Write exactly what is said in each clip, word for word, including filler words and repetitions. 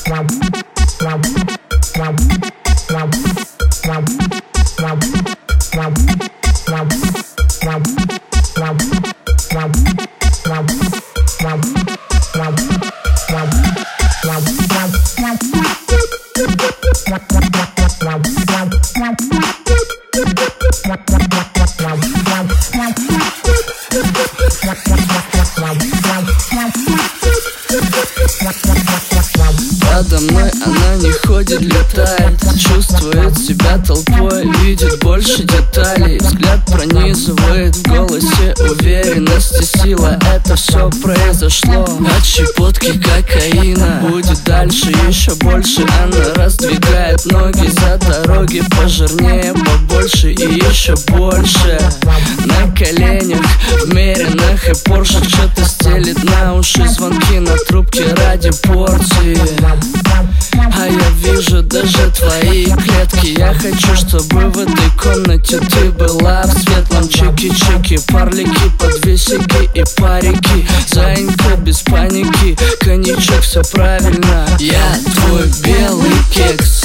Подо мной она не ходит, летает, чувствует себя толпой, видит больше деталей. Взгляд пронизывает, в голосе уверенность и сила. Это все произошло от щепотки кокаина. Будет дальше еще больше. Она раздвигает ноги за дороги пожирнее, побольше и еще больше. На коленях, вмеренных и Порше что-то стелит на уши, звонки на трубке ради порции. А я вижу даже твои клетки. Я хочу, чтобы в этой комнате ты была в светлом. Чики-чики, парлики, подвесики и парики. Заинька без паники, коньячок, все правильно. Я твой белый кекс.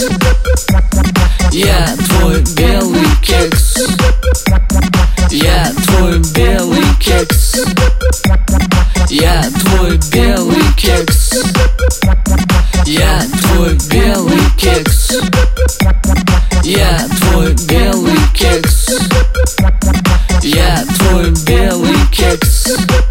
Я твой белый кекс. Я твой белый кекс. Я твой белый кекс. Я твой белый кекс. Я твой белый кекс. Я твой белый кекс.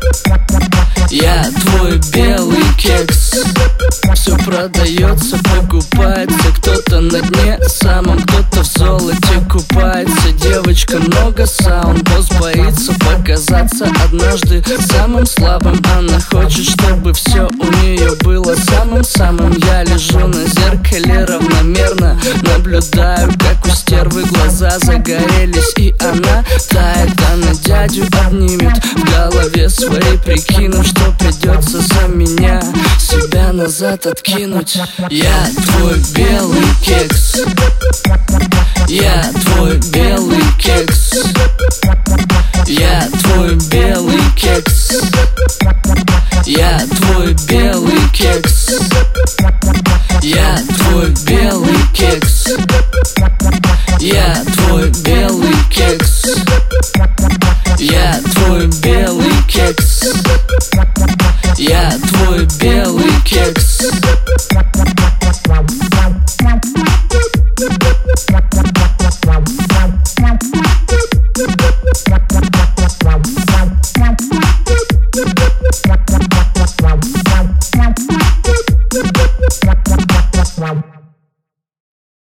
Я твой белый кекс. Все продается, покупается. Кто-то на дне самом, кто-то в золоте купается. Девочка много саунд, босс боится показаться однажды самым слабым. Она хочет, чтобы все у нее было самым-самым. Я лежу на зеркале равномерно, наблюдаю, как у стервы глаза загорелись, и она тает. Она дядю обнимет, в голове своей прикинув, что придется за меня себя назад откинуть. Я твой белый кекс. Я твой белый кекс. Я твой белый кекс. Я твой белый кекс. Я твой белый кекс. Я твой белый кекс. Я твой белый кекс. Я твой белый кекс.